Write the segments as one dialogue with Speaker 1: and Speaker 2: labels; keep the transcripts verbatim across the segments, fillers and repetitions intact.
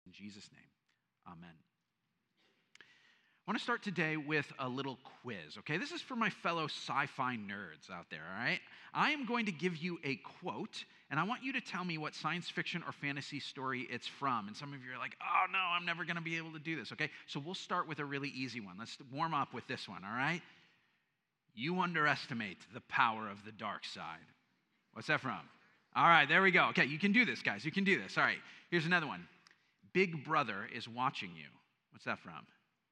Speaker 1: In Jesus' name, amen. I want to start today with a little quiz, okay? This is for my fellow sci-fi nerds out there, all right? I am going to give you a quote, and I want you to tell me what science fiction or fantasy story it's from. And some of you are like, oh, no, I'm never going to be able to do this, okay? So we'll start with a really easy one. Let's warm up with this one, all right? You underestimate the power of the dark side. What's that from? All right, there we go. Okay, you can do this, guys. You can do this. All right, here's another one. Big Brother is watching you. What's that from?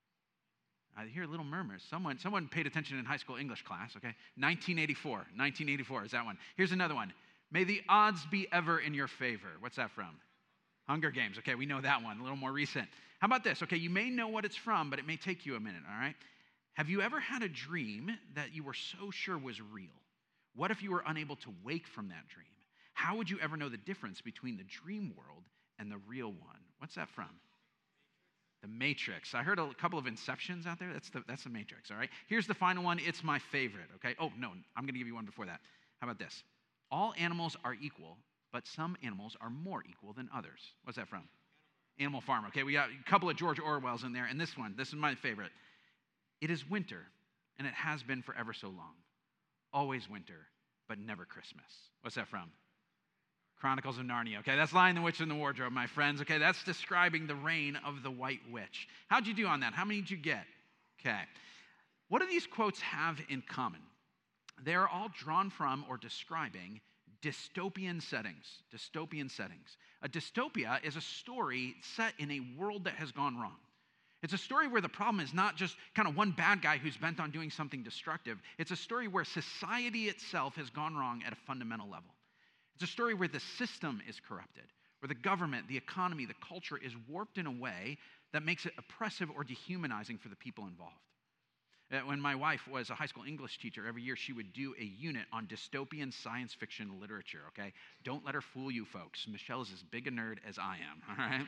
Speaker 1: I hear little murmurs. Someone, someone paid attention in high school English class, okay? nineteen eighty-four. nineteen eighty-four is that one. Here's another one. May the odds be ever in your favor. What's that from? Hunger Games. Okay, we know that one. A little more recent. How about this? Okay, you may know what it's from, but it may take you a minute, all right? Have you ever had a dream that you were so sure was real? What if you were unable to wake from that dream? How would you ever know the difference between the dream world and the real one? What's that from? The Matrix. I heard a couple of Inceptions out there. That's the, that's the Matrix, all right? Here's the final one. It's my favorite, okay? Oh, no, I'm going to give you one before that. How about this? All animals are equal, but some animals are more equal than others. What's that from? Animal Farm, okay? We got a couple of George Orwells in there, and this one, this is my favorite. It is winter, and it has been for ever so long. Always winter, but never Christmas. What's that from? Chronicles of Narnia, okay? That's Lion, the Witch, and the Wardrobe, my friends, okay? That's describing the reign of the White Witch. How'd you do on that? How many did you get? Okay. What do these quotes have in common? They're all drawn from or describing dystopian settings. Dystopian settings. A dystopia is a story set in a world that has gone wrong. It's a story where the problem is not just kind of one bad guy who's bent on doing something destructive. It's a story where society itself has gone wrong at a fundamental level. It's a story where the system is corrupted, where the government, the economy, the culture is warped in a way that makes it oppressive or dehumanizing for the people involved. When my wife was a high school English teacher, every year she would do a unit on dystopian science fiction literature, okay? Don't let her fool you folks. Michelle is as big a nerd as I am, all right?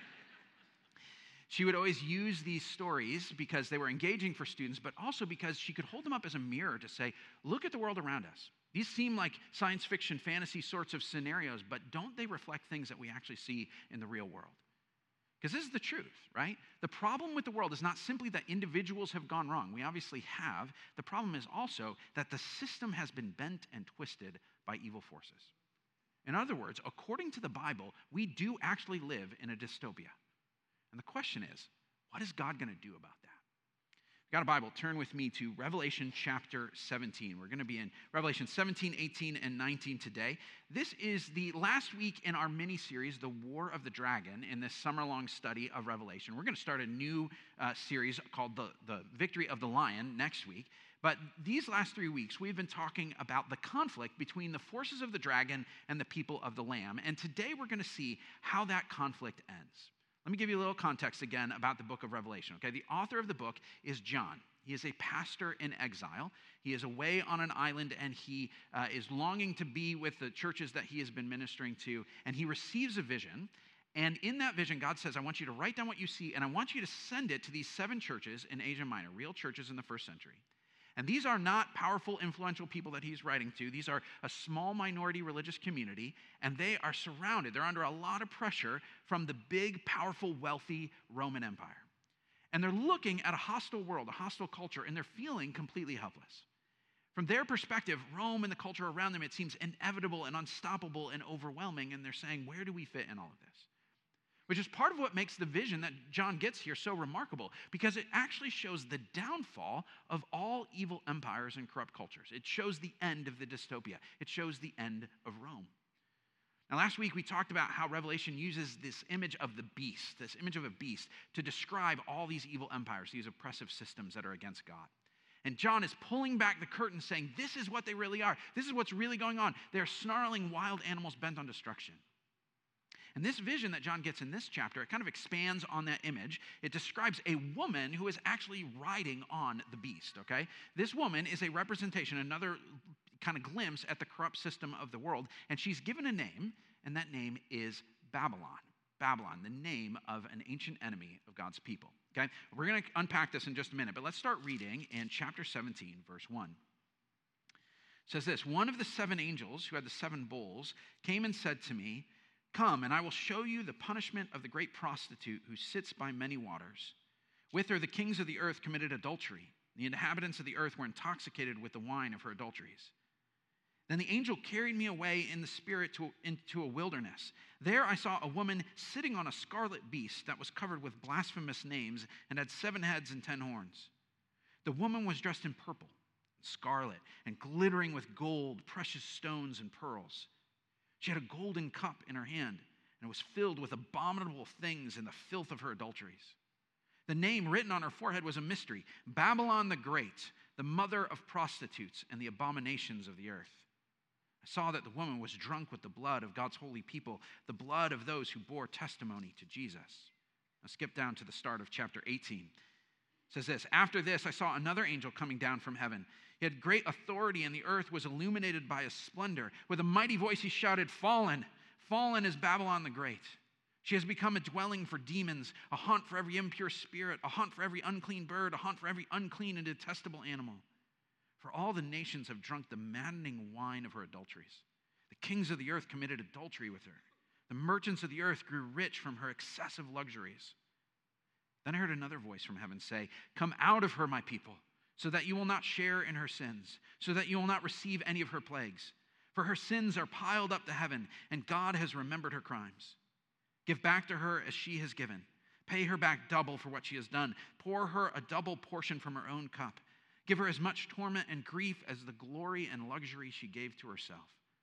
Speaker 1: She would always use these stories because they were engaging for students, but also because she could hold them up as a mirror to say, look at the world around us. These seem like science fiction, fantasy sorts of scenarios, but don't they reflect things that we actually see in the real world? Because this is the truth, right? The problem with the world is not simply that individuals have gone wrong. We obviously have. The problem is also that the system has been bent and twisted by evil forces. In other words, according to the Bible, we do actually live in a dystopia. And the question is, what is God going to do about that? If you've got a Bible, turn with me to Revelation chapter seventeen. We're going to be in Revelation seventeen, eighteen, and nineteen today. This is the last week in our mini-series, The War of the Dragon, in this summer-long study of Revelation. We're going to start a new uh, series called the, the Victory of the Lion next week. But these last three weeks, we've been talking about the conflict between the forces of the dragon and the people of the Lamb. And today we're going to see how that conflict ends. Let me give you a little context again about the book of Revelation, okay? The author of the book is John. He is a pastor in exile. He is away on an island, and he uh, is longing to be with the churches that he has been ministering to, and he receives a vision, and in that vision, God says, I want you to write down what you see, and I want you to send it to these seven churches in Asia Minor, real churches in the first century. And these are not powerful, influential people that he's writing to. These are a small minority religious community, and they are surrounded. They're under a lot of pressure from the big, powerful, wealthy Roman Empire. And they're looking at a hostile world, a hostile culture, and they're feeling completely helpless. From their perspective, Rome and the culture around them, it seems inevitable and unstoppable and overwhelming, and they're saying, where do we fit in all of this? Which is part of what makes the vision that John gets here so remarkable, because it actually shows the downfall of all evil empires and corrupt cultures. It shows the end of the dystopia. It shows the end of Rome. Now, last week we talked about how Revelation uses this image of the beast, this image of a beast, to describe all these evil empires, these oppressive systems that are against God. And John is pulling back the curtain saying, this is what they really are. This is what's really going on. They're snarling wild animals bent on destruction. And this vision that John gets in this chapter, it kind of expands on that image. It describes a woman who is actually riding on the beast, okay? This woman is a representation, another kind of glimpse at the corrupt system of the world, and she's given a name, and that name is Babylon. Babylon, the name of an ancient enemy of God's people, okay? We're going to unpack this in just a minute, but let's start reading in chapter seventeen, verse one. It says this, one of the seven angels who had the seven bowls came and said to me, Come, and I will show you the punishment of the great prostitute who sits by many waters. With her the kings of the earth committed adultery. The inhabitants of the earth were intoxicated with the wine of her adulteries. Then the angel carried me away in the spirit to, into a wilderness. There I saw a woman sitting on a scarlet beast that was covered with blasphemous names and had seven heads and ten horns. The woman was dressed in purple, scarlet, and glittering with gold, precious stones, and pearls. She had a golden cup in her hand, and it was filled with abominable things and the filth of her adulteries. The name written on her forehead was a mystery: Babylon the Great, the mother of prostitutes and the abominations of the earth. I saw that the woman was drunk with the blood of God's holy people, the blood of those who bore testimony to Jesus. Now skip down to the start of chapter eighteen. It says this: After this, I saw another angel coming down from heaven. He had great authority, and the earth was illuminated by his splendor. With a mighty voice, he shouted, Fallen! Fallen is Babylon the Great. She has become a dwelling for demons, a haunt for every impure spirit, a haunt for every unclean bird, a haunt for every unclean and detestable animal. For all the nations have drunk the maddening wine of her adulteries. The kings of the earth committed adultery with her. The merchants of the earth grew rich from her excessive luxuries. Then I heard another voice from heaven say, Come out of her, my people, so that you will not share in her sins, so that you will not receive any of her plagues. For her sins are piled up to heaven, and God has remembered her crimes. Give back to her as she has given. Pay her back double for what she has done. Pour her a double portion from her own cup. Give her as much torment and grief as the glory and luxury she gave to herself.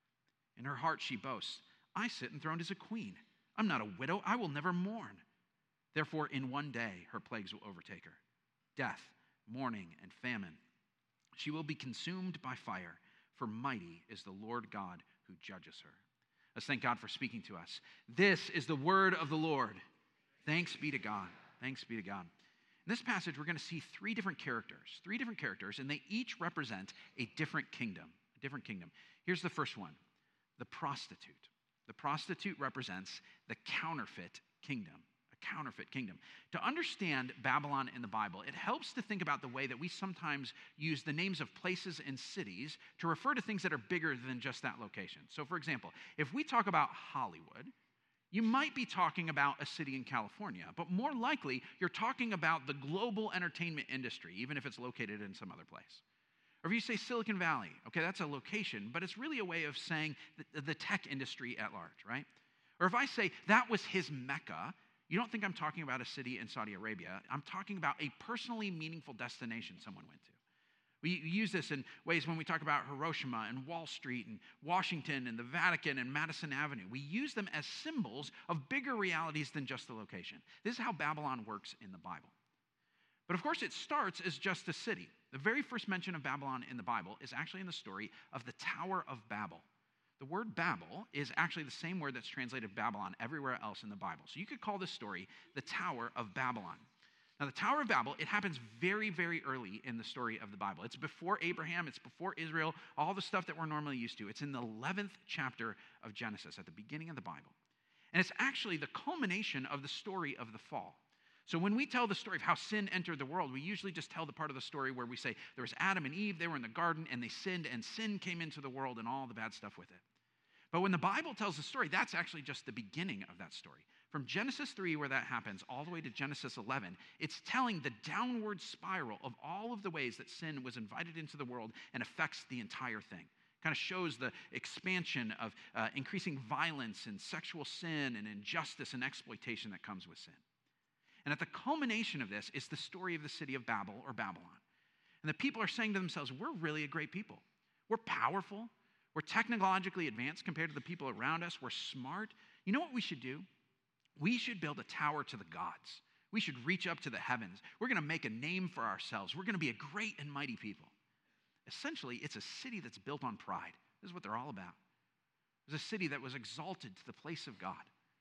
Speaker 1: In her heart she boasts, I sit enthroned as a queen. I'm not a widow. I will never mourn. Therefore, in one day her plagues will overtake her: death, mourning, and famine. She will be consumed by fire, for mighty is the Lord God who judges her. Let's thank God for speaking to us. This is the word of the Lord. Thanks be to God. Thanks be to God. In this passage, we're going to see three different characters, three different characters, and they each represent a different kingdom, a different kingdom. Here's the first one, the prostitute. The prostitute represents the counterfeit kingdom. Counterfeit kingdom. To understand Babylon in the Bible, it helps to think about the way that we sometimes use the names of places and cities to refer to things that are bigger than just that location. So, for example, if we talk about Hollywood, you might be talking about a city in California, but more likely you're talking about the global entertainment industry, even if it's located in some other place. Or if you say Silicon Valley, okay, that's a location, but it's really a way of saying the, the tech industry at large, right? Or if I say that was his Mecca, you don't think I'm talking about a city in Saudi Arabia. I'm talking about a personally meaningful destination someone went to. We use this in ways when we talk about Hiroshima and Wall Street and Washington and the Vatican and Madison Avenue. We use them as symbols of bigger realities than just the location. This is how Babylon works in the Bible. But of course, it starts as just a city. The very first mention of Babylon in the Bible is actually in the story of the Tower of Babel. The word Babel is actually the same word that's translated Babylon everywhere else in the Bible. So you could call this story the Tower of Babylon. Now, the Tower of Babel, it happens very, very early in the story of the Bible. It's before Abraham, it's before Israel, all the stuff that we're normally used to. It's in the eleventh chapter of Genesis, at the beginning of the Bible. And it's actually the culmination of the story of the fall. So when we tell the story of how sin entered the world, we usually just tell the part of the story where we say there was Adam and Eve, they were in the garden, and they sinned, and sin came into the world and all the bad stuff with it. But when the Bible tells the story, that's actually just the beginning of that story. From Genesis three, where that happens, all the way to Genesis eleven, it's telling the downward spiral of all of the ways that sin was invited into the world and affects the entire thing. Kind of shows the expansion of uh, increasing violence and sexual sin and injustice and exploitation that comes with sin. And at the culmination of this is the story of the city of Babel or Babylon. And the people are saying to themselves, we're really a great people. We're powerful. We're technologically advanced compared to the people around us. We're smart. You know what we should do? We should build a tower to the gods. We should reach up to the heavens. We're going to make a name for ourselves. We're going to be a great and mighty people. Essentially, it's a city that's built on pride. This is what they're all about. It's a city that was exalted to the place of God.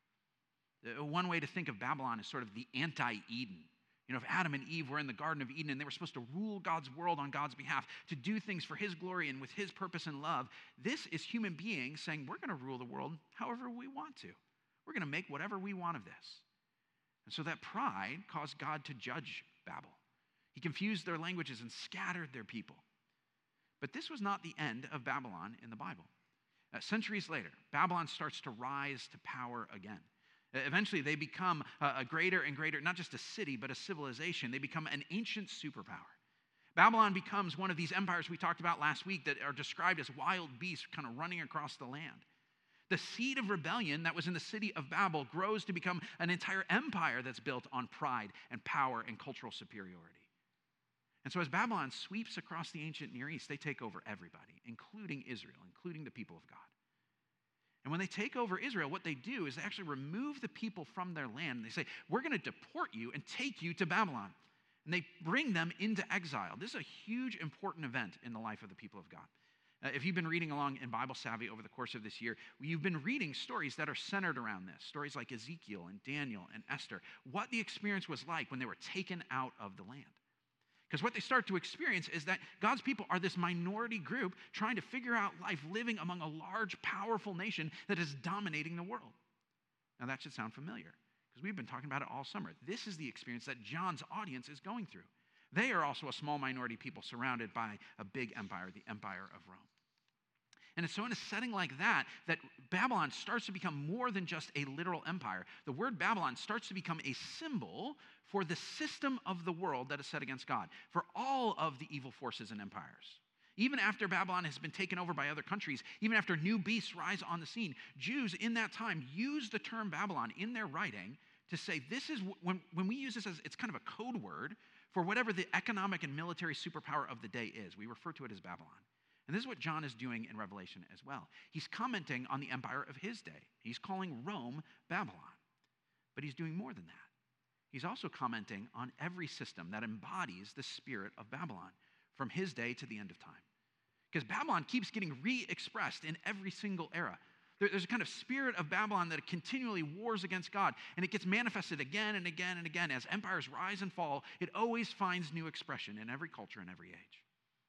Speaker 1: One way to think of Babylon is sort of the anti-Eden. You know, if Adam and Eve were in the Garden of Eden and they were supposed to rule God's world on God's behalf, to do things for his glory and with his purpose and love, this is human beings saying, we're going to rule the world however we want to. We're going to make whatever we want of this. And so that pride caused God to judge Babel. He confused their languages and scattered their people. But this was not the end of Babylon in the Bible. Uh, centuries later, Babylon starts to rise to power again. Uh, Eventually, they become a, a greater and greater, not just a city, but a civilization. They become an ancient superpower. Babylon becomes one of these empires we talked about last week that are described as wild beasts kind of running across the land. The seed of rebellion that was in the city of Babel grows to become an entire empire that's built on pride and power and cultural superiority. And so as Babylon sweeps across the ancient Near East, they take over everybody, including Israel, including the people of God. And when they take over Israel, what they do is they actually remove the people from their land. And they say, we're going to deport you and take you to Babylon. And they bring them into exile. This is a huge, important event in the life of the people of God. Uh, if you've been reading along in Bible Savvy over the course of this year, you've been reading stories that are centered around this. Stories like Ezekiel and Daniel and Esther. What the experience was like when they were taken out of the land. Because what they start to experience is that God's people are this minority group trying to figure out life living among a large, powerful nation that is dominating the world. Now that should sound familiar, because we've been talking about it all summer. This is the experience that John's audience is going through. They are also a small minority people surrounded by a big empire, the Empire of Rome. And it's so in a setting like that, that Babylon starts to become more than just a literal empire. The word Babylon starts to become a symbol for the system of the world that is set against God, for all of the evil forces and empires. Even after Babylon has been taken over by other countries, even after new beasts rise on the scene, Jews in that time used the term Babylon in their writing to say this is, when, when we use this as, it's kind of a code word for whatever the economic and military superpower of the day is. We refer to it as Babylon. And this is what John is doing in Revelation as well. He's commenting on the empire of his day. He's calling Rome Babylon. But he's doing more than that. He's also commenting on every system that embodies the spirit of Babylon from his day to the end of time. Because Babylon keeps getting re-expressed in every single era. There, there's a kind of spirit of Babylon that continually wars against God, and it gets manifested again and again and again. As empires rise and fall, it always finds new expression in every culture and every age.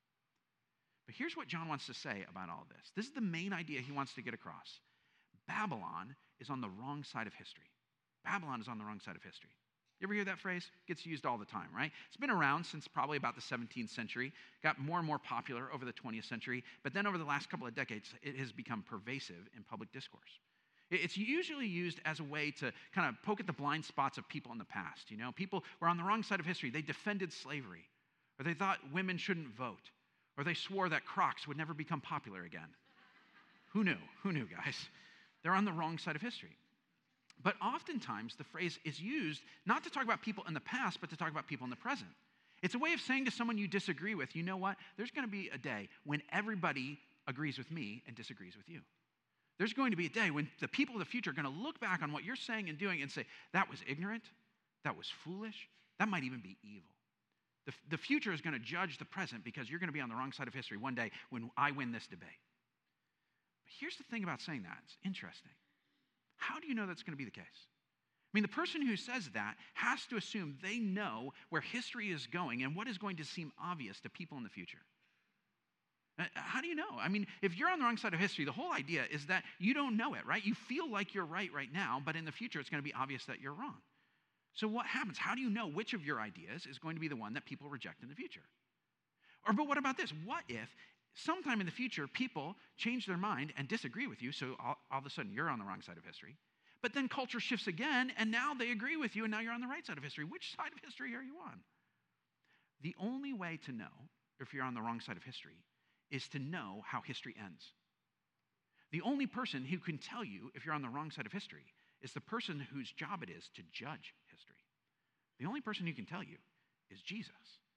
Speaker 1: But here's what John wants to say about all of this. This is the main idea he wants to get across. Babylon is on the wrong side of history. Babylon is on the wrong side of history. You ever hear that phrase? It gets used all the time, right? It's been around since probably about the seventeenth century, got more and more popular over the twentieth century, but then over the last couple of decades, it has become pervasive in public discourse. It's usually used as a way to kind of poke at the blind spots of people in the past. You know, people were on the wrong side of history. They defended slavery, or they thought women shouldn't vote, or they swore that Crocs would never become popular again. Who knew? Who knew, guys? They're on the wrong side of history. But oftentimes, the phrase is used not to talk about people in the past, but to talk about people in the present. It's a way of saying to someone you disagree with, you know what? There's going to be a day when everybody agrees with me and disagrees with you. There's going to be a day when the people of the future are going to look back on what you're saying and doing and say, that was ignorant, that was foolish, that might even be evil. The, the future is going to judge the present because you're going to be on the wrong side of history one day when I win this debate. But here's the thing about saying that. It's interesting. How do you know that's going to be the case? I mean, the person who says that has to assume they know where history is going and what is going to seem obvious to people in the future. Uh, How do you know? I mean, if you're on the wrong side of history, the whole idea is that you don't know it, right? You feel like you're right right now, but in the future, it's going to be obvious that you're wrong. So what happens? How do you know which of your ideas is going to be the one that people reject in the future? Or, but what about this? What if sometime in the future, people change their mind and disagree with you, so all, all of a sudden you're on the wrong side of history, but then culture shifts again, and now they agree with you, and now you're on the right side of history. Which side of history are you on? The only way to know if you're on the wrong side of history is to know how history ends. The only person who can tell you if you're on the wrong side of history is the person whose job it is to judge history. The only person who can tell you is Jesus.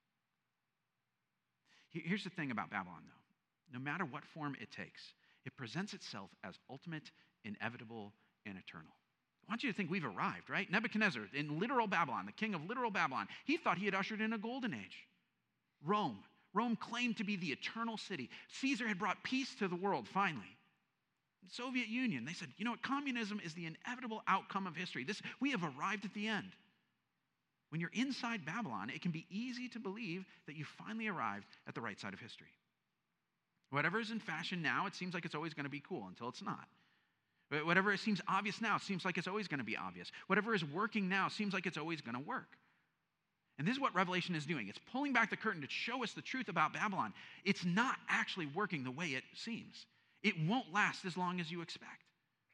Speaker 1: Here's the thing about Babylon, though. No matter what form it takes, it presents itself as ultimate, inevitable, and eternal. I want you to think we've arrived, right? Nebuchadnezzar, in literal Babylon, the king of literal Babylon, he thought he had ushered in a golden age. Rome. Rome claimed to be the eternal city. Caesar had brought peace to the world, finally. The Soviet Union, they said, you know what, communism is the inevitable outcome of history. This, we have arrived at the end. When you're inside Babylon, it can be easy to believe that you finally arrived at the right side of history. Whatever is in fashion now, it seems like it's always going to be cool until it's not. Whatever seems obvious now seems like it's always going to be obvious. Whatever is working now seems like it's always going to work. And this is what Revelation is doing. It's pulling back the curtain to show us the truth about Babylon. It's not actually working the way it seems. It won't last as long as you expect.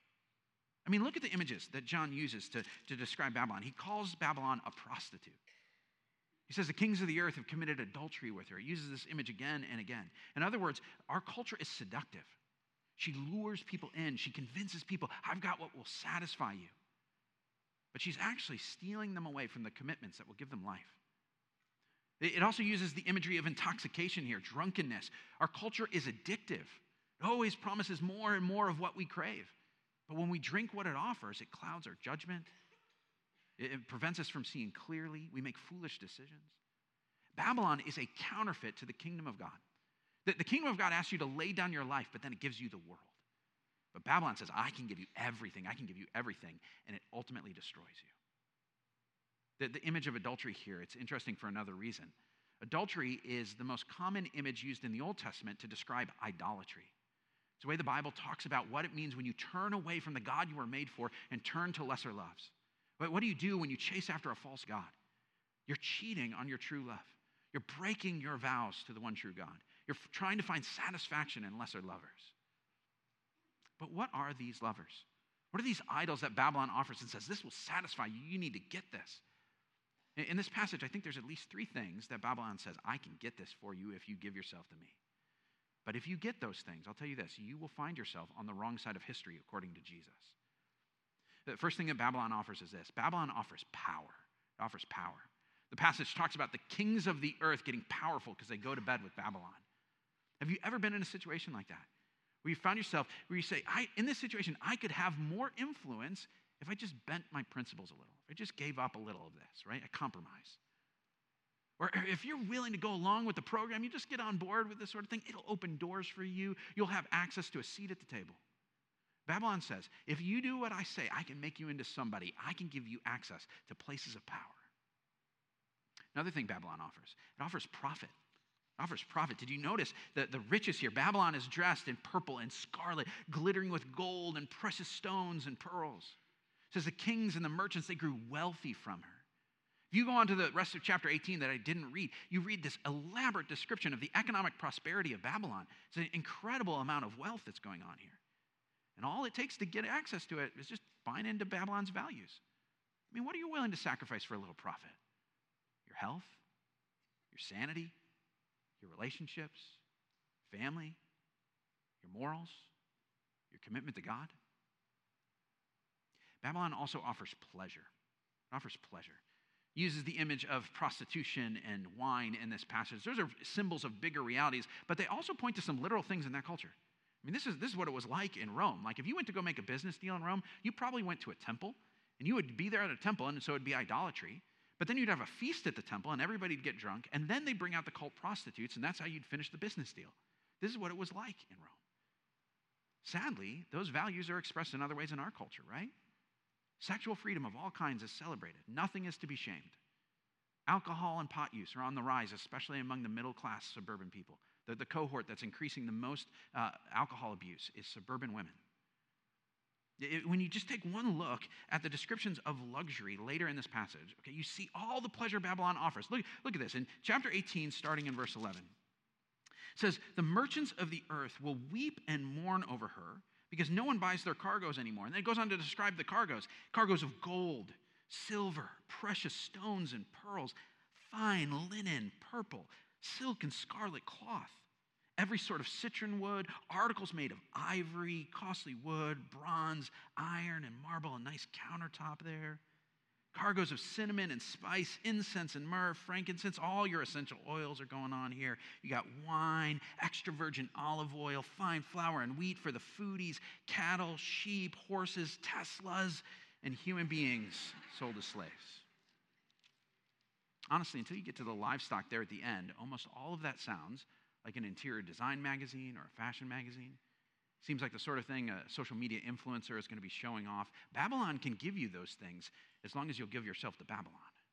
Speaker 1: I mean, look at the images that John uses to, to describe Babylon. He calls Babylon a prostitute. He says the kings of the earth have committed adultery with her. He uses this image again and again. In other words, our culture is seductive. She lures people in. She convinces people, I've got what will satisfy you. But she's actually stealing them away from the commitments that will give them life. It also uses the imagery of intoxication here, drunkenness. Our culture is addictive. It always promises more and more of what we crave. But when we drink what it offers, it clouds our judgment. It prevents us from seeing clearly. We make foolish decisions. Babylon is a counterfeit to the kingdom of God. The, the kingdom of God asks you to lay down your life, but then it gives you the world. But Babylon says, I can give you everything. I can give you everything. And it ultimately destroys you. The, the image of adultery here, it's interesting for another reason. Adultery is the most common image used in the Old Testament to describe idolatry. It's the way the Bible talks about what it means when you turn away from the God you were made for and turn to lesser loves. But what do you do when you chase after a false God? You're cheating on your true love. You're breaking your vows to the one true God. You're f- trying to find satisfaction in lesser lovers. But what are these lovers? What are these idols that Babylon offers and says, this will satisfy you, you need to get this? In, in this passage, I think there's at least three things that Babylon says, I can get this for you if you give yourself to me. But if you get those things, I'll tell you this, you will find yourself on the wrong side of history according to Jesus. The first thing that Babylon offers is this. Babylon offers power. It offers power. The passage talks about the kings of the earth getting powerful because they go to bed with Babylon. Have you ever been in a situation like that? Where you found yourself, where you say, I, in this situation, I could have more influence if I just bent my principles a little. If I just gave up a little of this, right? A compromise. Or if you're willing to go along with the program, you just get on board with this sort of thing, it'll open doors for you. You'll have access to a seat at the table. Babylon says, if you do what I say, I can make you into somebody. I can give you access to places of power. Another thing Babylon offers, it offers profit. It offers profit. Did you notice that the riches here? Babylon is dressed in purple and scarlet, glittering with gold and precious stones and pearls. It says the kings and the merchants, they grew wealthy from her. If you go on to the rest of chapter eighteen that I didn't read, you read this elaborate description of the economic prosperity of Babylon. It's an incredible amount of wealth that's going on here. And all it takes to get access to it is just buying into Babylon's values. I mean, what are you willing to sacrifice for a little profit? Your health, your sanity, your relationships, family, your morals, your commitment to God? Babylon also offers pleasure. It offers pleasure. It uses the image of prostitution and wine in this passage. Those are symbols of bigger realities, but they also point to some literal things in that culture. I mean, this is, this is what it was like in Rome. Like, if you went to go make a business deal in Rome, you probably went to a temple, and you would be there at a temple, and so it would be idolatry. But then you'd have a feast at the temple, and everybody'd get drunk, and then they'd bring out the cult prostitutes, and that's how you'd finish the business deal. This is what it was like in Rome. Sadly, those values are expressed in other ways in our culture, right? Sexual freedom of all kinds is celebrated. Nothing is to be shamed. Alcohol and pot use are on the rise, especially among the middle-class suburban people. The, the cohort that's increasing the most uh, alcohol abuse is suburban women. It, when you just take one look at the descriptions of luxury later in this passage, okay, you see all the pleasure Babylon offers. Look, look at this. In chapter eighteen, starting in verse eleven, it says, the merchants of the earth will weep and mourn over her because no one buys their cargoes anymore. And then it goes on to describe the cargoes. Cargoes of gold, silver, precious stones and pearls, fine linen, purple, silk and scarlet cloth, every sort of citron wood, articles made of ivory, costly wood, bronze, iron, and marble, a nice countertop there. Cargoes of cinnamon and spice, incense and myrrh, frankincense, all your essential oils are going on here. You got wine, extra virgin olive oil, fine flour and wheat for the foodies, cattle, sheep, horses, Teslas, and human beings sold as slaves. Honestly, until you get to the livestock there at the end, almost all of that sounds like an interior design magazine or a fashion magazine. Seems like the sort of thing a social media influencer is going to be showing off. Babylon can give you those things as long as you'll give yourself to Babylon.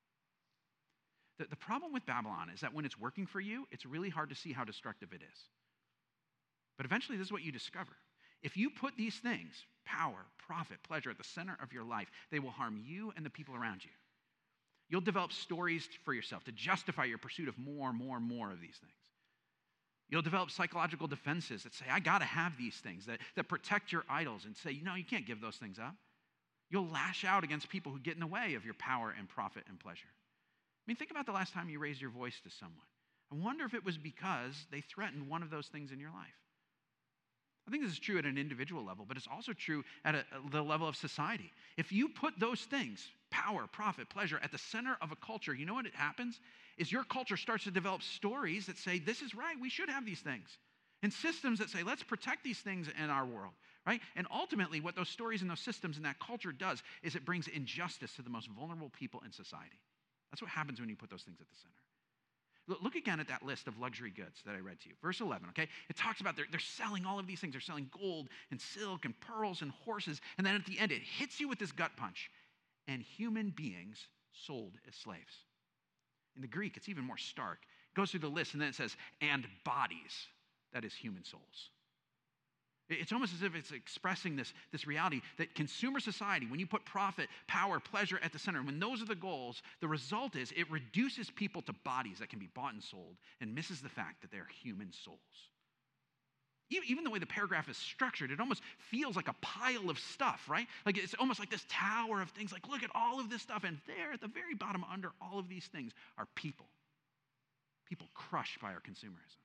Speaker 1: The, the problem with Babylon is that when it's working for you, it's really hard to see how destructive it is. But eventually, this is what you discover. If you put these things, power, profit, pleasure, at the center of your life, they will harm you and the people around you. You'll develop stories for yourself to justify your pursuit of more, more, more of these things. You'll develop psychological defenses that say, I got to have these things, that, that protect your idols and say, you know, you can't give those things up. You'll lash out against people who get in the way of your power and profit and pleasure. I mean, think about the last time you raised your voice to someone. I wonder if it was because they threatened one of those things in your life. I think this is true at an individual level, but it's also true at a, the level of society. If you put those things, power, profit, pleasure, at the center of a culture, you know what it happens? Is your culture starts to develop stories that say, this is right, we should have these things. And systems that say, let's protect these things in our world, right? And ultimately, what those stories and those systems and that culture does is it brings injustice to the most vulnerable people in society. That's what happens when you put those things at the center. Look again at that list of luxury goods that I read to you. Verse eleven, okay? It talks about they're, they're selling all of these things. They're selling gold and silk and pearls and horses. And then at the end, it hits you with this gut punch. And human beings sold as slaves. In the Greek, it's even more stark. It goes through the list and then it says, and bodies, that is human souls. It's almost as if it's expressing this, this reality that consumer society, when you put profit, power, pleasure at the center, when those are the goals, the result is it reduces people to bodies that can be bought and sold and misses the fact that they're human souls. Even the way the paragraph is structured, it almost feels like a pile of stuff, right? Like it's almost like this tower of things, like look at all of this stuff, and there at the very bottom under all of these things are people. People crushed by our consumerism.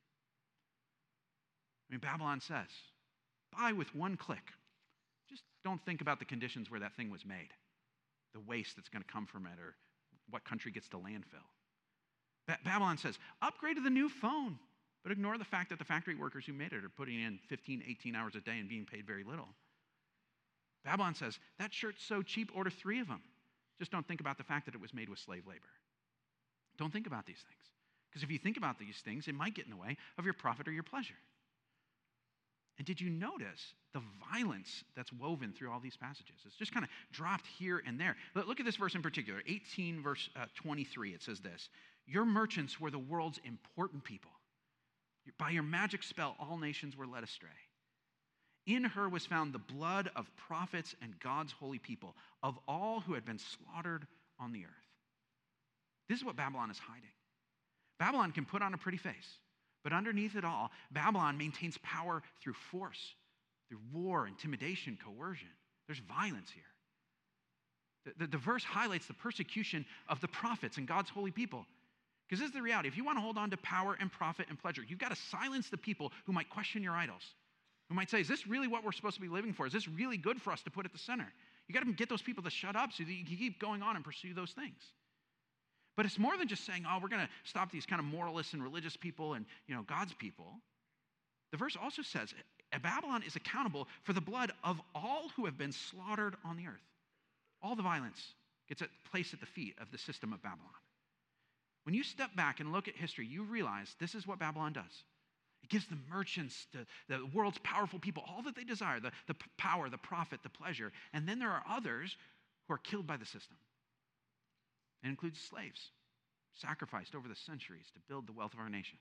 Speaker 1: I mean, Babylon says, buy with one click. Just don't think about the conditions where that thing was made, the waste that's going to come from it, or what country gets to landfill. Ba- Babylon says, upgrade to the new phone, but ignore the fact that the factory workers who made it are putting in fifteen, eighteen hours a day and being paid very little. Babylon says, that shirt's so cheap, order three of them. Just don't think about the fact that it was made with slave labor. Don't think about these things. Because if you think about these things, it might get in the way of your profit or your pleasure. And did you notice the violence that's woven through all these passages? It's just kind of dropped here and there. Look at this verse in particular, eighteen verse uh, twenty-three. It says this, your merchants were the world's important people. By your magic spell, all nations were led astray. In her was found the blood of prophets and God's holy people, of all who had been slaughtered on the earth. This is what Babylon is hiding. Babylon can put on a pretty face. But underneath it all, Babylon maintains power through force, through war, intimidation, coercion. There's violence here. The, the, the verse highlights the persecution of the prophets and God's holy people. Because this is the reality. If you want to hold on to power and profit and pleasure, you've got to silence the people who might question your idols, who might say, is this really what we're supposed to be living for? Is this really good for us to put at the center? You got to get those people to shut up so that you can keep going on and pursue those things. But it's more than just saying, oh, we're going to stop these kind of moralists and religious people and, you know, God's people. The verse also says, Babylon is accountable for the blood of all who have been slaughtered on the earth. All the violence gets placed at the feet of the system of Babylon. When you step back and look at history, you realize this is what Babylon does. It gives the merchants, the, the world's powerful people, all that they desire, the, the power, the profit, the pleasure. And then there are others who are killed by the system. It includes slaves, sacrificed over the centuries to build the wealth of our nation.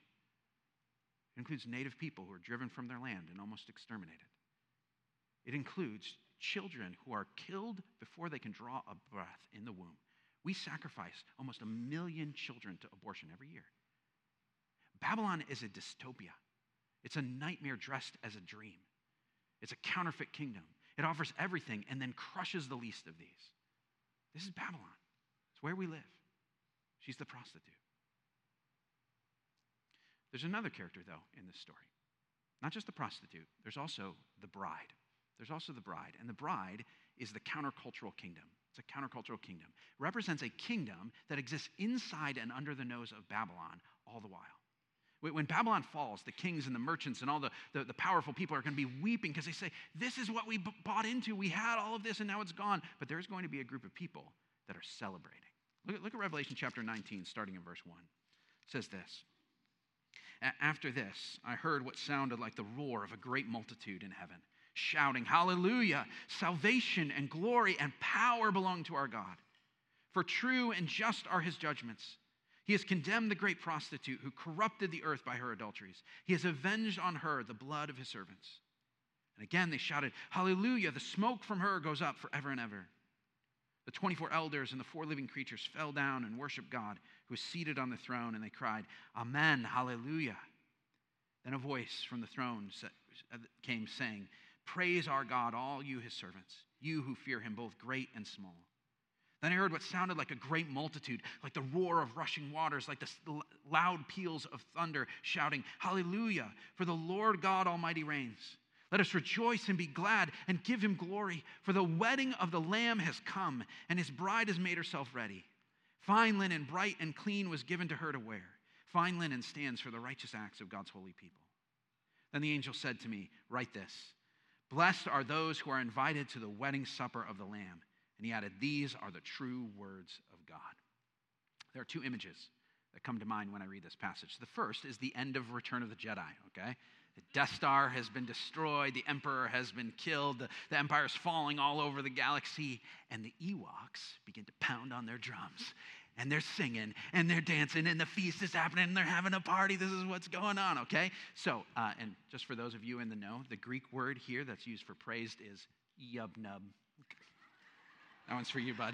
Speaker 1: It includes native people who are driven from their land and almost exterminated. It includes children who are killed before they can draw a breath in the womb. We sacrifice almost a million children to abortion every year. Babylon is a dystopia. It's a nightmare dressed as a dream. It's a counterfeit kingdom. It offers everything and then crushes the least of these. This is Babylon. It's where we live. She's the prostitute. There's another character, though, in this story. Not just the prostitute. There's also the bride. There's also the bride. And the bride is the countercultural kingdom. It's a countercultural kingdom. It represents a kingdom that exists inside and under the nose of Babylon all the while. When Babylon falls, the kings and the merchants and all the, the, the powerful people are going to be weeping because they say, this is what we b- bought into. We had all of this and now it's gone. But there's going to be a group of people that are celebrating. Look at, look at Revelation chapter nineteen, starting in verse one. It says this. After this, I heard what sounded like the roar of a great multitude in heaven, shouting, hallelujah, salvation and glory and power belong to our God. For true and just are his judgments. He has condemned the great prostitute who corrupted the earth by her adulteries. He has avenged on her the blood of his servants. And again they shouted, hallelujah, the smoke from her goes up forever and ever. The twenty-four elders and the four living creatures fell down and worshiped God, who is seated on the throne, and they cried, amen, hallelujah. Then a voice from the throne came saying, "Praise our God, all you his servants, you who fear him, both great and small." Then I heard what sounded like a great multitude, like the roar of rushing waters, like the loud peals of thunder, shouting, "Hallelujah, for the Lord God Almighty reigns. Let us rejoice and be glad and give him glory, for the wedding of the Lamb has come, and his bride has made herself ready. Fine linen, bright and clean, was given to her to wear. Fine linen stands for the righteous acts of God's holy people." Then the angel said to me, "Write this: Blessed are those who are invited to the wedding supper of the Lamb." And he added, "These are the true words of God." There are two images that come to mind when I read this passage. The first is the end of Return of the Jedi, okay? The Death Star has been destroyed. The Emperor has been killed. The, the Empire is falling all over the galaxy. And the Ewoks begin to pound on their drums. And they're singing, and they're dancing, and the feast is happening, and they're having a party. This is what's going on, okay? So, uh, and just for those of you in the know, the Greek word here that's used for praised is yub-nub. That one's for you, bud.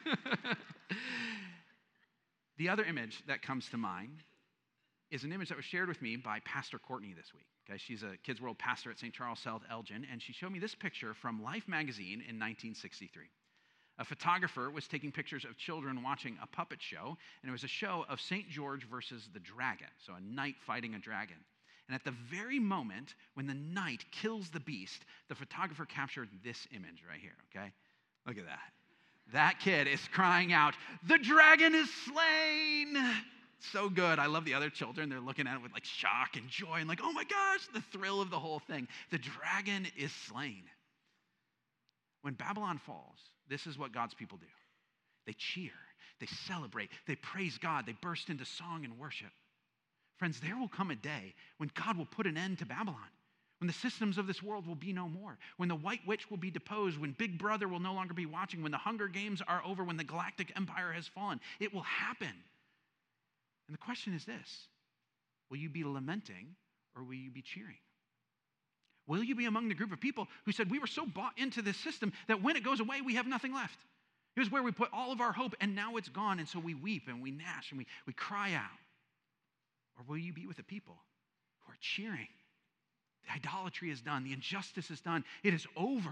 Speaker 1: The other image that comes to mind is an image that was shared with me by Pastor Courtney this week. Okay, she's a Kids World pastor at Saint Charles South Elgin, and she showed me this picture from Life magazine in nineteen sixty-three. A photographer was taking pictures of children watching a puppet show, and it was a show of Saint George versus the dragon, so a knight fighting a dragon. And at the very moment when the knight kills the beast, the photographer captured this image right here, okay? Look at that. That kid is crying out, "The dragon is slain!" So good. I love the other children. They're looking at it with like shock and joy and like, "Oh my gosh," the thrill of the whole thing. The dragon is slain. When Babylon falls, this is what God's people do. They cheer, they celebrate, they praise God, they burst into song and worship. Friends, there will come a day when God will put an end to Babylon, when the systems of this world will be no more, when the White Witch will be deposed, when Big Brother will no longer be watching, when the Hunger Games are over, when the Galactic Empire has fallen. It will happen. And the question is this: will you be lamenting or will you be cheering? Will you be among the group of people who said, "We were so bought into this system that when it goes away, we have nothing left. It was where we put all of our hope, and now it's gone, and so we weep and we gnash and we, we cry out"? Or will you be with the people who are cheering? The idolatry is done. The injustice is done. It is over.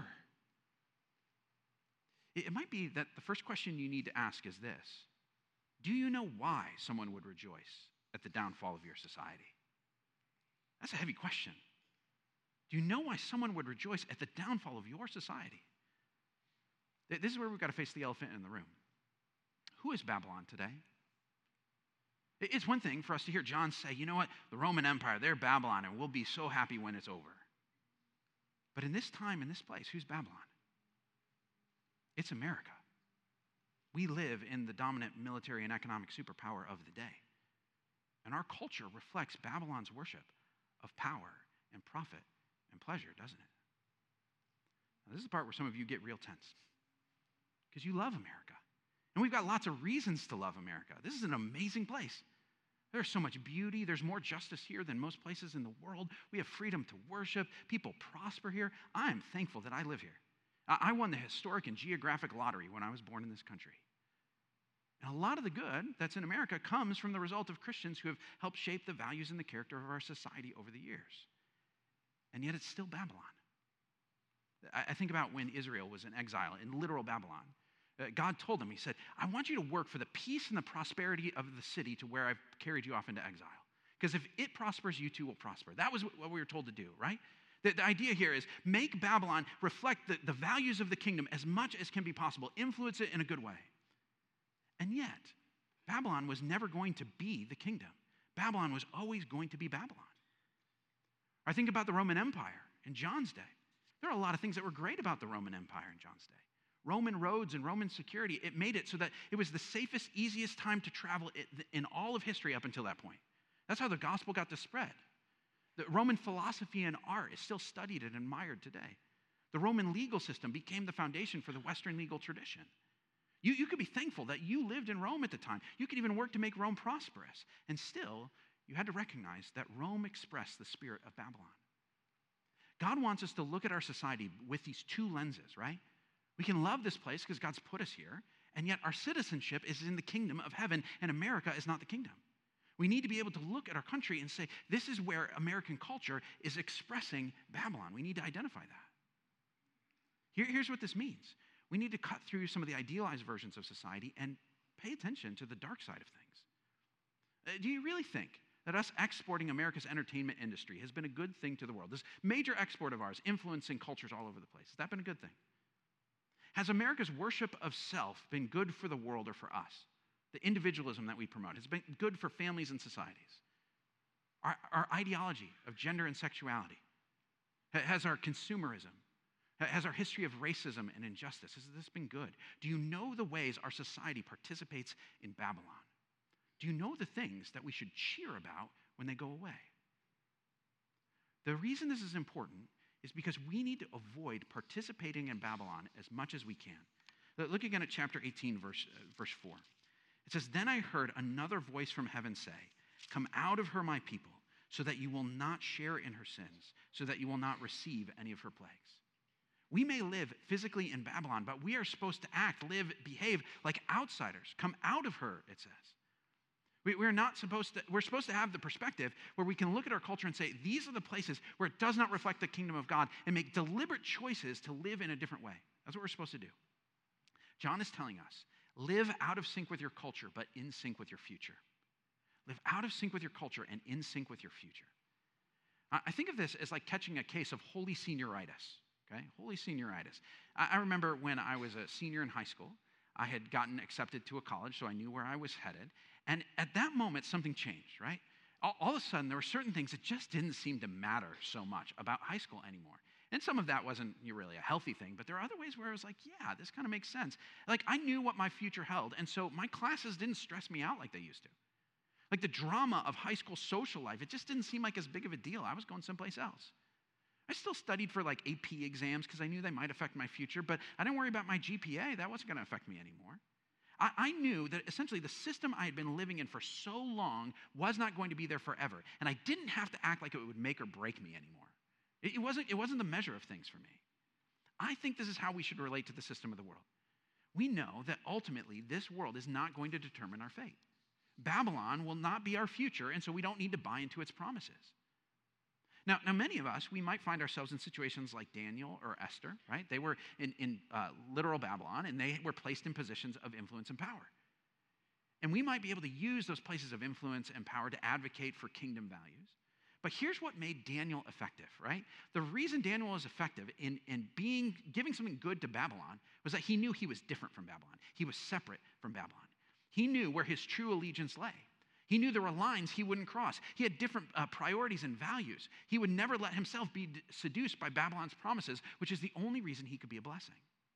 Speaker 1: It might be that the first question you need to ask is this: do you know why someone would rejoice at the downfall of your society? That's a heavy question. Do you know why someone would rejoice at the downfall of your society? This is where we've got to face the elephant in the room. Who is Babylon today? It's one thing for us to hear John say, "You know what? The Roman Empire, they're Babylon, and we'll be so happy when it's over." But in this time, in this place, who's Babylon? It's America. We live in the dominant military and economic superpower of the day. And our culture reflects Babylon's worship of power and profit and pleasure, doesn't it? Now, this is the part where some of you get real tense, because you love America. And we've got lots of reasons to love America. This is an amazing place. There's so much beauty. There's more justice here than most places in the world. We have freedom to worship. People prosper here. I am thankful that I live here. I won the historic and geographic lottery when I was born in this country. And a lot of the good that's in America comes from the result of Christians who have helped shape the values and the character of our society over the years. And yet it's still Babylon. I think about when Israel was in exile in literal Babylon. God told them, he said, "I want you to work for the peace and the prosperity of the city to where I've carried you off into exile. Because if it prospers, you too will prosper." That was what we were told to do, right? The, the idea here is make Babylon reflect the, the values of the kingdom as much as can be possible. Influence it in a good way. And yet, Babylon was never going to be the kingdom. Babylon was always going to be Babylon. I think about the Roman Empire in John's day. There are a lot of things that were great about the Roman Empire in John's day. Roman roads and Roman security, it made it so that it was the safest, easiest time to travel in all of history up until that point. That's how the gospel got to spread. The Roman philosophy and art is still studied and admired today. The Roman legal system became the foundation for the Western legal tradition. You, you could be thankful that you lived in Rome at the time. You could even work to make Rome prosperous. And still, you had to recognize that Rome expressed the spirit of Babylon. God wants us to look at our society with these two lenses, right? We can love this place because God's put us here, and yet our citizenship is in the kingdom of heaven, and America is not the kingdom. We need to be able to look at our country and say, this is where American culture is expressing Babylon. We need to identify that. Here, here's what this means. We need to cut through some of the idealized versions of society and pay attention to the dark side of things. Uh, do you really think that us exporting America's entertainment industry has been a good thing to the world? This major export of ours, influencing cultures all over the place. Has that been a good thing? Has America's worship of self been good for the world or for us? The individualism that we promote has been good for families and societies. Our, our ideology of gender and sexuality, has our consumerism, has our history of racism and injustice, has this been good? Do you know the ways our society participates in Babylon? Do you know the things that we should cheer about when they go away? The reason this is important is because we need to avoid participating in Babylon as much as we can. Look again at chapter eighteen, verse, uh, verse four. It says, "Then I heard another voice from heaven say, 'Come out of her, my people, so that you will not share in her sins, so that you will not receive any of her plagues.'" We may live physically in Babylon, but we are supposed to act, live, behave like outsiders. Come out of her, it says. We, we're not supposed to, we're supposed to have the perspective where we can look at our culture and say, these are the places where it does not reflect the kingdom of God, and make deliberate choices to live in a different way. That's what we're supposed to do. John is telling us, live out of sync with your culture, but in sync with your future. Live out of sync with your culture and in sync with your future. I think of this as like catching a case of holy senioritis. Okay, holy senioritis. I, I remember when I was a senior in high school, I had gotten accepted to a college, so I knew where I was headed. And at that moment, something changed, right? All, all of a sudden, there were certain things that just didn't seem to matter so much about high school anymore. And some of that wasn't really a healthy thing, but there are other ways where I was like, yeah, this kind of makes sense. Like, I knew what my future held, and so my classes didn't stress me out like they used to. Like the drama of high school social life, it just didn't seem like as big of a deal. I was going someplace else. I still studied for like A P exams because I knew they might affect my future, but I didn't worry about my G P A. That wasn't going to affect me anymore. I, I knew that essentially the system I had been living in for so long was not going to be there forever, and I didn't have to act like it would make or break me anymore. It, it wasn't, it wasn't the measure of things for me. I think this is how we should relate to the system of the world. We know that ultimately this world is not going to determine our fate. Babylon will not be our future, and so we don't need to buy into its promises. Now, now, many of us, we might find ourselves in situations like Daniel or Esther, right? They were in, in uh, literal Babylon, and they were placed in positions of influence and power. And we might be able to use those places of influence and power to advocate for kingdom values. But here's what made Daniel effective, right? The reason Daniel was effective in, in being, giving something good to Babylon was that he knew he was different from Babylon. He was separate from Babylon. He knew where his true allegiance lay. He knew there were lines he wouldn't cross. He had different uh, priorities and values. He would never let himself be d- seduced by Babylon's promises, which is the only reason he could be a blessing.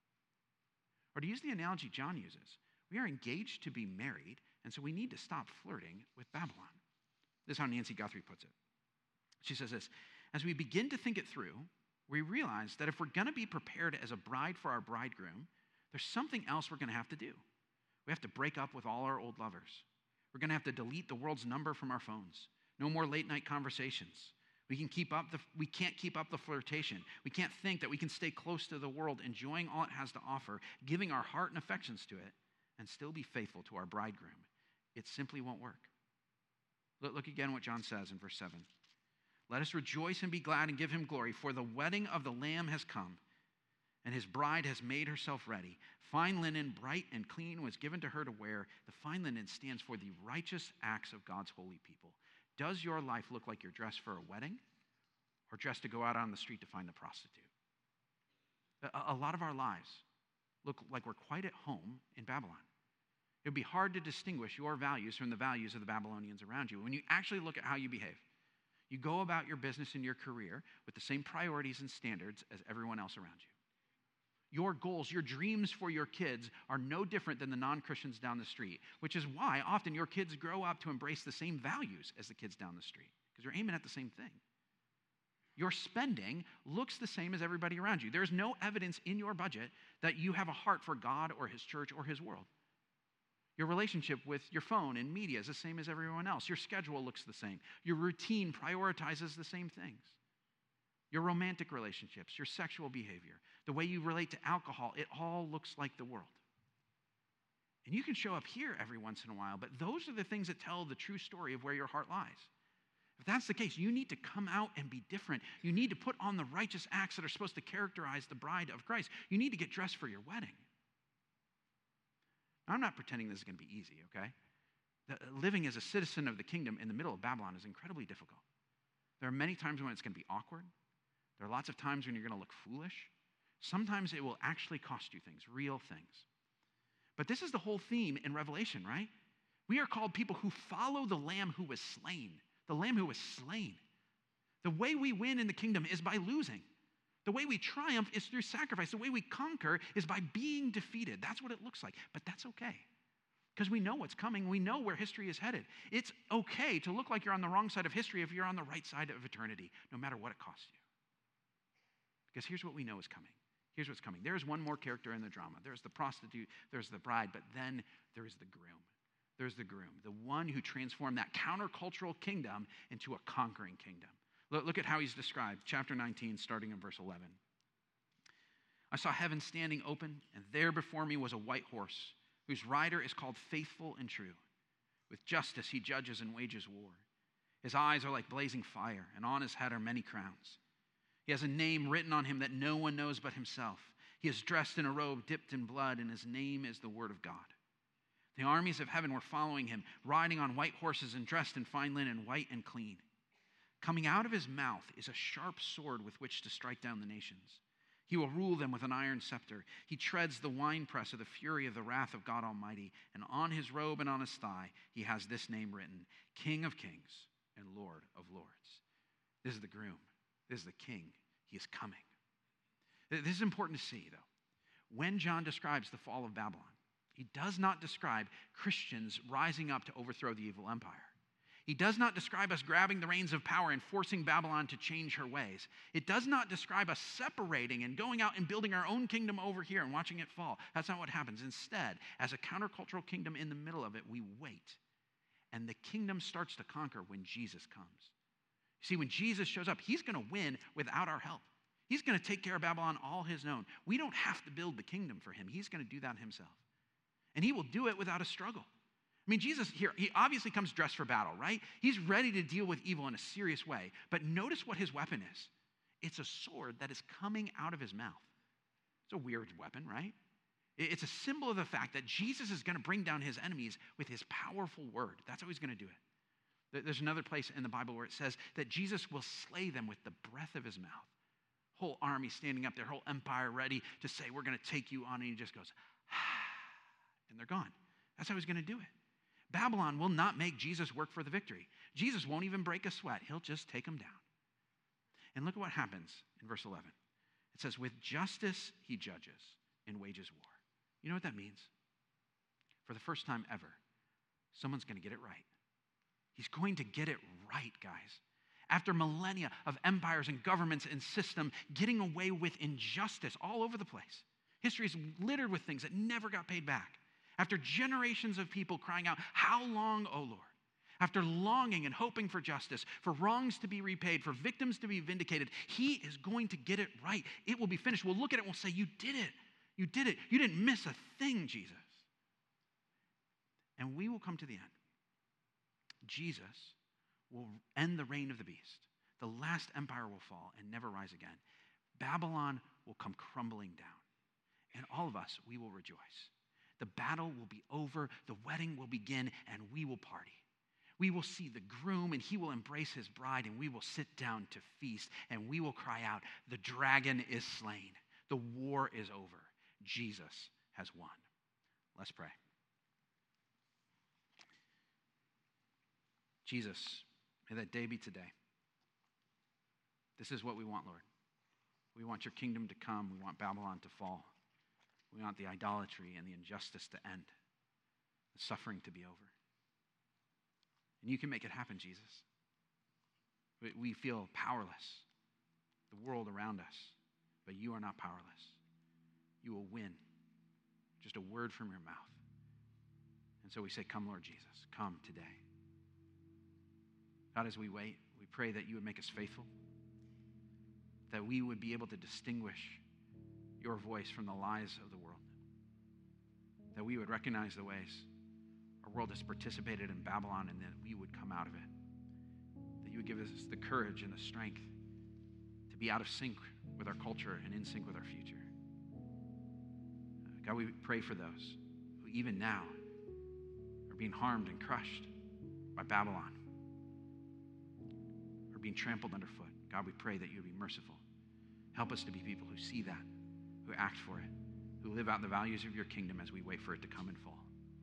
Speaker 1: Or to use the analogy John uses, we are engaged to be married, and so we need to stop flirting with Babylon. This is how Nancy Guthrie puts it. She says this, as we begin to think it through, we realize that if we're going to be prepared as a bride for our bridegroom, there's something else we're going to have to do. We have to break up with all our old lovers. We're going to have to delete the world's number from our phones. No more late night conversations. We can keep up the, we can't keep up the flirtation. We can't think that we can stay close to the world, enjoying all it has to offer, giving our heart and affections to it, and still be faithful to our bridegroom. It simply won't work. Look, look again what John says in verse seven. Let us rejoice and be glad and give him glory, for the wedding of the Lamb has come, and his bride has made herself ready. Fine linen, bright and clean, was given to her to wear. The fine linen stands for the righteous acts of God's holy people. Does your life look like you're dressed for a wedding or dressed to go out on the street to find a prostitute? A, a lot of our lives look like we're quite at home in Babylon. It would be hard to distinguish your values from the values of the Babylonians around you. When you actually look at how you behave, you go about your business and your career with the same priorities and standards as everyone else around you. Your goals, your dreams for your kids are no different than the non-Christians down the street, which is why often your kids grow up to embrace the same values as the kids down the street, because you're aiming at the same thing. Your spending looks the same as everybody around you. There's no evidence in your budget that you have a heart for God or his church or his world. Your relationship with your phone and media is the same as everyone else. Your schedule looks the same. Your routine prioritizes the same things. Your romantic relationships, your sexual behavior, the way you relate to alcohol, it all looks like the world. And you can show up here every once in a while, but those are the things that tell the true story of where your heart lies. If that's the case, you need to come out and be different. You need to put on the righteous acts that are supposed to characterize the bride of Christ. You need to get dressed for your wedding. I'm not pretending this is going to be easy, okay? The, living as a citizen of the kingdom in the middle of Babylon is incredibly difficult. There are many times when it's going to be awkward. There are lots of times when you're going to look foolish. Sometimes it will actually cost you things, real things. But this is the whole theme in Revelation, right? We are called people who follow the Lamb who was slain. The Lamb who was slain. The way we win in the kingdom is by losing. The way we triumph is through sacrifice. The way we conquer is by being defeated. That's what it looks like. But that's okay. Because we know what's coming. We know where history is headed. It's okay to look like you're on the wrong side of history if you're on the right side of eternity, no matter what it costs you. Because here's what we know is coming. Here's what's coming. There's one more character in the drama. There's the prostitute, there's the bride, but then there's the groom. There's the groom, the one who transformed that countercultural kingdom into a conquering kingdom. Look, look at how he's described. Chapter nineteen, starting in verse eleven. I saw heaven standing open, and there before me was a white horse, whose rider is called Faithful and True. With justice he judges and wages war. His eyes are like blazing fire, and on his head are many crowns. He has a name written on him that no one knows but himself. He is dressed in a robe dipped in blood, and his name is the Word of God. The armies of heaven were following him, riding on white horses and dressed in fine linen, white and clean. Coming out of his mouth is a sharp sword with which to strike down the nations. He will rule them with an iron scepter. He treads the winepress of the fury of the wrath of God Almighty, and on his robe and on his thigh he has this name written, King of Kings and Lord of Lords. This is the groom. This is the king. He is coming. This is important to see, though. When John describes the fall of Babylon, he does not describe Christians rising up to overthrow the evil empire. He does not describe us grabbing the reins of power and forcing Babylon to change her ways. It does not describe us separating and going out and building our own kingdom over here and watching it fall. That's not what happens. Instead, as a countercultural kingdom in the middle of it, we wait. And the kingdom starts to conquer when Jesus comes. See, when Jesus shows up, he's going to win without our help. He's going to take care of Babylon all his own. We don't have to build the kingdom for him. He's going to do that himself. And he will do it without a struggle. I mean, Jesus here, he obviously comes dressed for battle, right? He's ready to deal with evil in a serious way. But notice what his weapon is. It's a sword that is coming out of his mouth. It's a weird weapon, right? It's a symbol of the fact that Jesus is going to bring down his enemies with his powerful word. That's how he's going to do it. There's another place in the Bible where it says that Jesus will slay them with the breath of his mouth. Whole army standing up there, whole empire ready to say, we're going to take you on. And he just goes, ah, and they're gone. That's how he's going to do it. Babylon will not make Jesus work for the victory. Jesus won't even break a sweat. He'll just take them down. And look at what happens in verse eleven. It says, with justice he judges and wages war. You know what that means? For the first time ever, someone's going to get it right. He's going to get it right, guys. After millennia of empires and governments and system getting away with injustice all over the place, history is littered with things that never got paid back. After generations of people crying out, how long, O Lord? After longing and hoping for justice, for wrongs to be repaid, for victims to be vindicated, he is going to get it right. It will be finished. We'll look at it and we'll say, you did it. You did it. You didn't miss a thing, Jesus. And we will come to the end. Jesus will end the reign of the beast. The last empire will fall and never rise again. Babylon will come crumbling down. And all of us, we will rejoice. The battle will be over, the wedding will begin, and we will party. We will see the groom, and he will embrace his bride, and we will sit down to feast, and we will cry out, the dragon is slain. The war is over. Jesus has won. Let's pray. Jesus, may that day be today. This is what we want, Lord. We want your kingdom to come. We want Babylon to fall. We want the idolatry and the injustice to end, the suffering to be over. And you can make it happen, Jesus. We, we feel powerless, the world around us, but you are not powerless. You will win. Just a word from your mouth. And so we say, come, Lord Jesus, come today. God, as we wait, we pray that you would make us faithful, that we would be able to distinguish your voice from the lies of the world. that we would recognize the ways our world has participated in Babylon, and that we would come out of it. That you would give us the courage and the strength to be out of sync with our culture and in sync with our future. God, we pray for those who even now are being harmed and crushed by Babylon, or being trampled underfoot. God, we pray that you would be merciful. Help us to be people who see that, who act for it, who live out the values of your kingdom as we wait for it to come in full.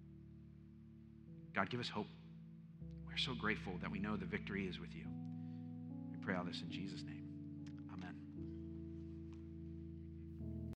Speaker 1: God, give us hope. We're so grateful that we know the victory is with you. We pray all this in Jesus' name.